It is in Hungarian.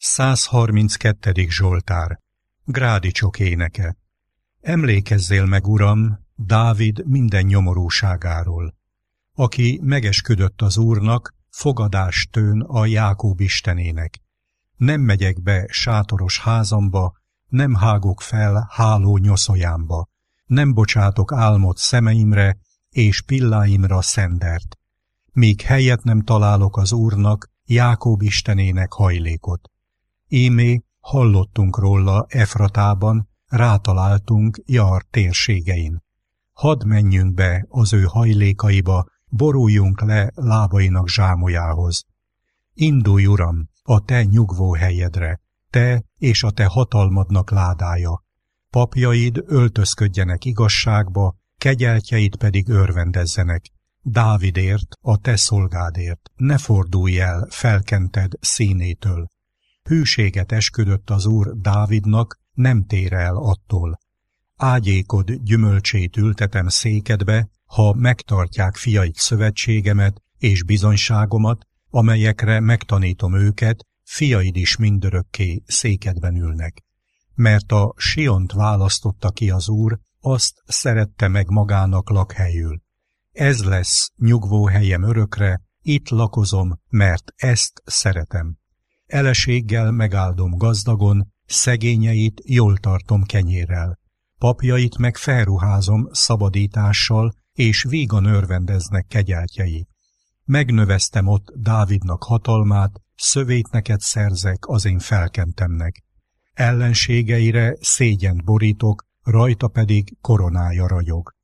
132. Zsoltár. Grádicsok éneke. Emlékezzél meg, Uram, Dávid minden nyomorúságáról. Aki megesküdött az Úrnak, fogadást tőn a Jákób Istenének. Nem megyek be sátoros házamba, nem hágok fel háló nyoszójámba, nem bocsátok álmot szemeimre, és pilláimra szendert, míg helyet nem találok az Úrnak, Jákób Istenének hajlékot. Ímé hallottunk róla Efratában, rátaláltunk Jar térségein. Hadd menjünk be az ő hajlékaiba, boruljunk le lábainak zsámolyához. Indulj, Uram, a te nyugvó helyedre, te és a te hatalmadnak ládája. Papjaid öltözködjenek igazságba, kegyeltjeid pedig örvendezzenek. Dávidért, a te szolgádért, ne fordulj el felkented színétől. Hűséget esküdött az Úr Dávidnak, nem tér el attól. Ágyékod gyümölcsét ültetem székedbe, ha megtartják fiaid szövetségemet és bizonyságomat, amelyekre megtanítom őket, fiaid is mindörökké székedben ülnek. Mert a Siont választotta ki az Úr, azt szerette meg magának lakhelyül. Ez lesz nyugvóhelyem örökre, itt lakozom, mert ezt szeretem. Eleséggel megáldom gazdagon, szegényeit jól tartom kenyérrel. Papjait meg felruházom szabadítással, és vígan örvendeznek kegyeltjei. Megnöveztem ott Dávidnak hatalmát, szövét neked szerzek az én felkentemnek. Ellenségeire szégyent borítok, rajta pedig koronája ragyog.